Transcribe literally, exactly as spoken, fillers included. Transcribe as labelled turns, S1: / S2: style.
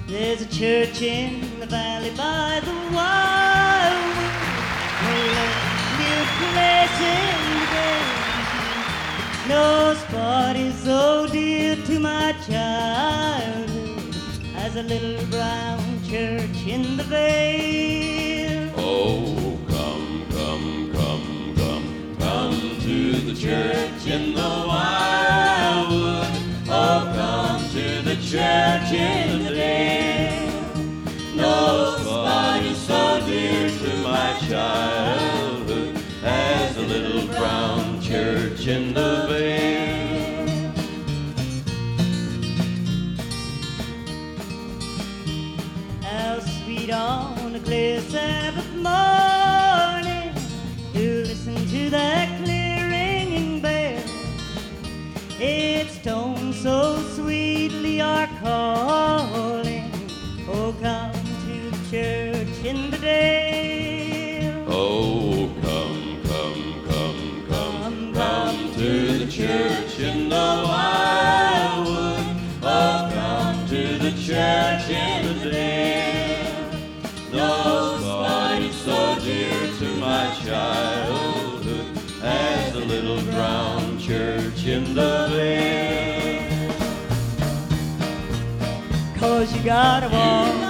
S1: There's a church in the valley by the wildwood, a lonely place in the day. No spot is so dear to my childhood as a little brown church in the vale.
S2: Oh, come, come, come, come, come to the church in the wildwood. Oh, come to the church in the dale. No spot is so dear to my childhood as a little brown church in the vale.
S1: How sweet on a clear Sabbath morning to listen to that clear ringing bell. Its tones so sweetly are calling, oh, come to the church in the dale.
S2: Oh, come, come, come, come, come to the church in the wildwood. Oh, come to the church in the dale. No spot is so dear to my childhood as the little brown church in the vale.
S1: 'Cause you gotta walk